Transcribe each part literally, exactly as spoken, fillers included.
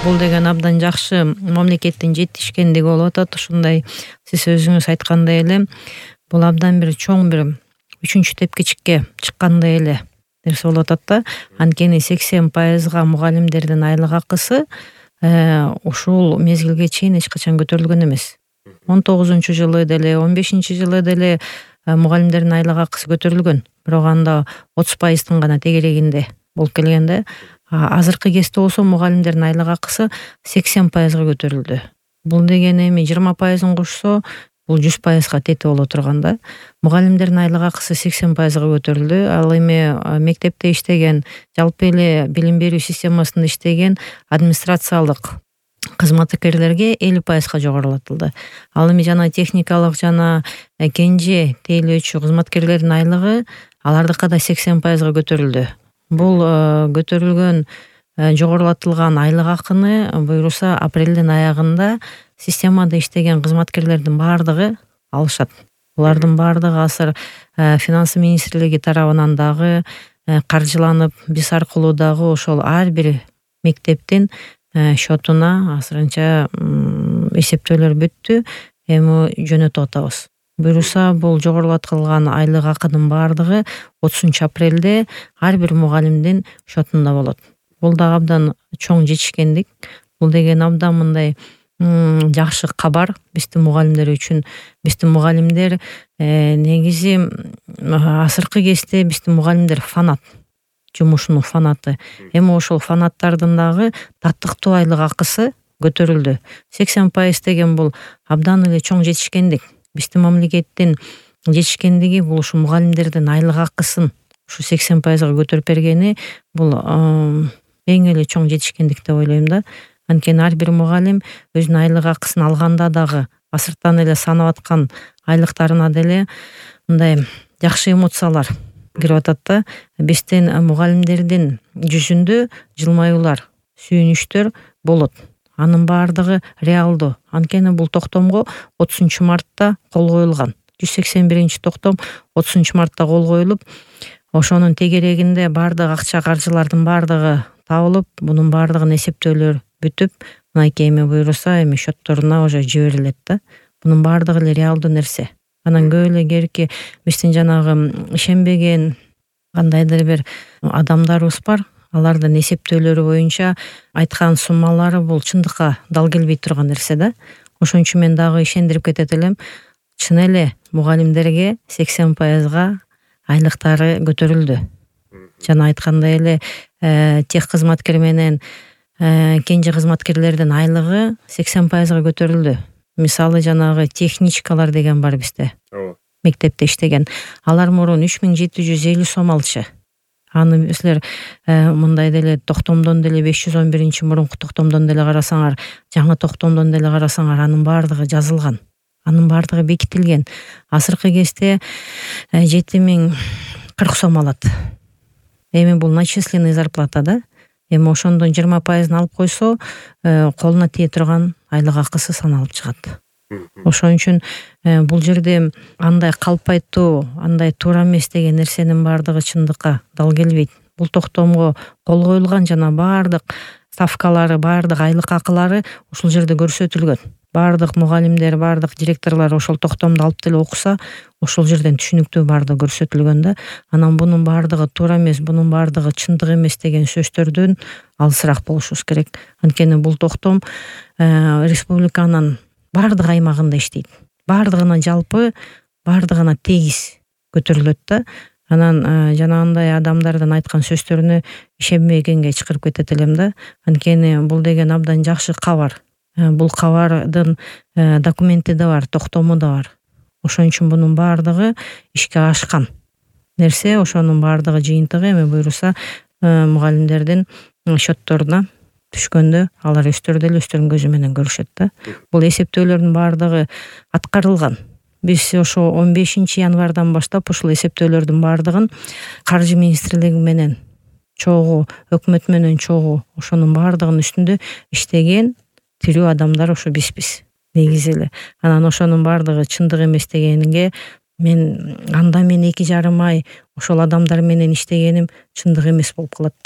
бул деген абдан жакшы мамлекеттин жетишкендиги болуп атат. Ушундай сиз өзүңүз айткандай эле бул абдан бир чоң бир үчүнчү тепкичикке чыккандай эле нерсе болуп атат да. Анткени сексен пайызга мугалимдердин айлык акысы ушул мезгилге чейин эч качан көтөрүлгөн эмес. он тогузунчу жылы деле, он бешинчи жылы деле мугалимдердин айлык акысы көтөрүлгөн. Бирок анда отуз пайыздын гана тегерегинде болуп келген да. Азыркы кезде болсо мугалимдердин айлык акысы сексен пайызга көтөрүлдү. Бул деген эми жыйырма пайызын кошсо, бул жүз пайызга тете боло турган да. Мугалимдердин айлык акысы сексен пайызга көтөрүлдү. Ал эми мектепте иштеген, жалпы эле билим берүү системасында иштеген администрациялык кызматкерлерге элүү пайызга жогорулатылды. Ал эми жана техникалык жана кенже тейлөөчү кызматкерлердин айлыгы алардыкы да сексен пайызга көтөрүлдү. Бул көтөрүлгөн жогорулатылган айлык акыны буюрса апрелдин аягында системада иштеген кызматкерлердин баардыгы алышат. Булардын баардыгы азыр финансы министрлиги тарабынан дагы каржыланып, биз аркылуу дагы ошол ар бир мектептин счетуна азырынча эсептөөлөр бүттү. Эми жөнөтүп атабыз. Буюрса бул жогорулатылган айлык акынын баардыгы отузунчу апрелде ар бир мугалимдин счетунда болот. Бул да абдан чоң жетишкендик. Бул деген абдан мындай жакшы кабар биздин мугалимдер үчүн. Биздин мугалимдер негизи азыркы кезде биздин мугалимдер фанат, жумушунун фанаты. Эми ошол фанаттардын дагы таттыктуу айлык акысы көтөрүлдү. сексен пайыз деген бул абдан эле чоң жетишкендик. Биздин мамлекеттин жетишкендиги бул ушу мугалимдердин айлык акысын ушу сексен пайызга көтөрүп бергени бул эң эле чоң жетишкендик деп ойлойм да. Анткени ар бир мугалим өзүнүн айлык акысын алганда дагы асырттан эле санап аткан айлыктарына деле мындай жакшы эмоциялар кирип атат да. Биздин мугалимдердин жүзүндө жылмаюулар, сүйүнүчтөр болот. Анын баардыгы реалдуу. Анткени бул токтомго отузунчу мартта кол коюлган. жүз сексен биринчи токтом отузунчу мартта кол коюлуп, ошонун тегерегинде баардык акча каржылардын баардыгы табылып, бунун баардыгын эсептөөлөр бүтүп, мынакей эми буюрса эми счетторуна уже жиберилет да. Бунун баардыгы эле реалдуу нерсе. Анан көп эле керки биздин жанагы ишенбеген кандайдыр бир адамдарыбыз бар. Алардын эсептөөлөрү боюнча айткан суммалары бул чындыкка дал келбей турган нерсе да. Ошон үчүн мен дагы ишендирип кетет элем. Чын эле мугалимдерге сексен пайызга айлыктары көтөрүлдү. Жана айткандай эле тех кызматкер менен кенже кызматкерлердин айлыгы сексен пайызга көтөрүлдү. Мисалы жанагы техничкалар деген бар бизде. Мектепте иштеген. Алар мурун үч миң жети жүз элүү сом алчы. Аны силер мындай деле токтомдон деле беш жүз он биринчи мурунку токтомдон деле карасаңар, жаңы токтомдон деле карасаңар, анын баардыгы жазылган. Анын баардыгы бекитилген. Азыркы кезде жети миң кырк сом алат. Эми бул начисленный зарплата да. Эми ошондон жыйырма пайызын алып койсо, колуна тие турган айлык акысы саналып чыгат. Ошон үчүн бул жерде андай калпайтуу, андай туура эмес деген нерсенин баардыгы чындыкка дал келбейт. Бул токтомго кол коюлган жана баардык ставкалары, баардык айлык акылары ушул жерде көрсөтүлгөн. Баардык мугалимдер, баардык директорлор ошол токтомду алып деле окуса, ошол жерден түшүнүктүү баардыгы көрсөтүлгөн да. Анан бунун баардыгы туура эмес, бунун баардыгы чындык эмес деген сөздөрдөн алысыраак болушубуз керек. Анткени бул токтом республиканын баардык аймагында иштейт. Баардыгына жалпы, баардыгына тегиз көтөрүлөт да. Анан жанагындай адамдардын айткан сөздөрүнө ишенбегенге чакырып кетет элем да. Анткени бул деген абдан жакшы кабар. Бул кабардын документи да бар, токтому да бар. Ошон үчүн бунун баардыгы ишке ашкан нерсе, ошонун баардыгы жыйынтыгы эми буюрса мугалимдердин счетторуна түшкөндө алар өздөрү деле өздөрүнүн көзү менен көрүшөт да. Бул эсептөөлөрдүн баардыгы аткарылган. Биз ошо он бешинчи январдан баштап ушул эсептөөлөрдүн баардыгын каржы министрлиги менен чогуу, өкмөт менен чогуу ошонун баардыгынын үстүндө иштеген тирүү адамдар ошо бизбиз негизи эле. Анан ошонун баардыгы чындык эмес дегенге мен анда мен эки жарым ай ошол адамдар менен иштегеним чындык эмес болуп калат да.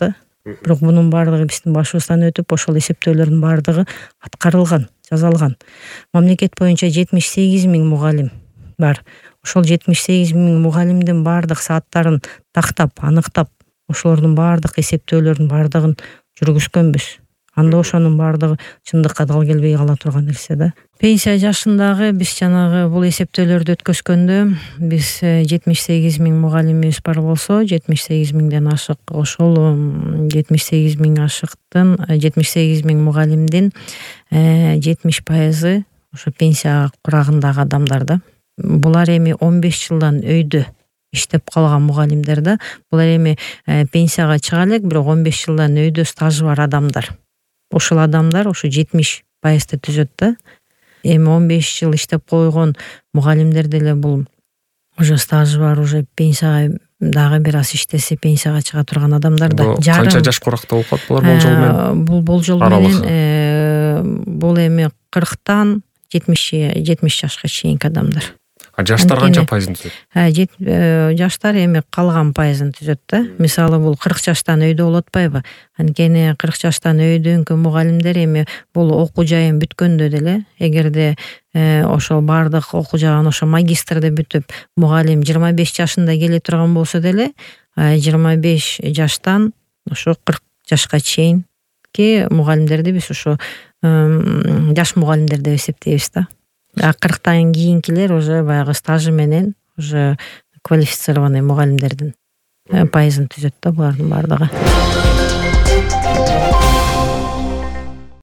Бирок мунун баардыгы биздин башыбыздан өтүп, ошол эсептөөлөрдүн баардыгы аткарылган, жазалган. Мамлекет боюнча жетимиш сегиз миң мугалим бар. Ошол жетимиш сегиз миң мугалимдин баардык сааттарын тактап, аныктап, ошолордун баардык эсептөөлөрдүн баардыгын жүргүзгөнбүз. Анда ошонун баардыгы чындыкка дал келбей кала турган нерсе да. Пенсия жашындагы биз жанагы бул эсептөөлөрдү өткөзгөндө биз жетимиш сегиз миң мугалимибиз бар болсо, жетимиш сегиз миңден ашык, ошол жетимиш сегиз миң ашыктын жетимиш сегиз миң мугалимдин жетимиш пайызы ошо пенсия курагындагы адамдар да. Булар эми он беш жылдан өйдө иштеп калган мугалимдер да. Булар эми пенсияга чыга элек, бирок он беш жылдан өйдө стажы бар адамдар. Ошол адамдар ошо жетимиш пайызды түзөт да. Эми он беш жыл иштеп койгон мугалимдер деле бул уже стажы бар, уже пенсияга дагы бир аз иштесе пенсияга чыга турган адамдар да. Канча жаш куракта окуат булар болжол менен? Бул болжол менен бул эми кырктан жетимиш жашка чейинки адамдар. А жаштар канча пайызын түзөт? Жаштар эми калган пайызын түзөт да. Мисалы бул кырк жаштан өйдө болуп атпайбы? Анткени кырк жаштан өйдөнкү мугалимдер эми бул окуу жайын бүткөндө деле, эгерде ошол баардык окуу жайын ошо магистрди бүтүп, мугалим жыйырма беш жашында келе турган болсо деле, жыйырма беш жаштан ошо кырк жашка чейинки мугалимдерди биз ошо жаш мугалимдер деп эсептейбиз да. А кырктан кийинкилер уже баягы стажы менен уже квалифицированный мугалимдердин пайызын түзөт да булардын баардыгы.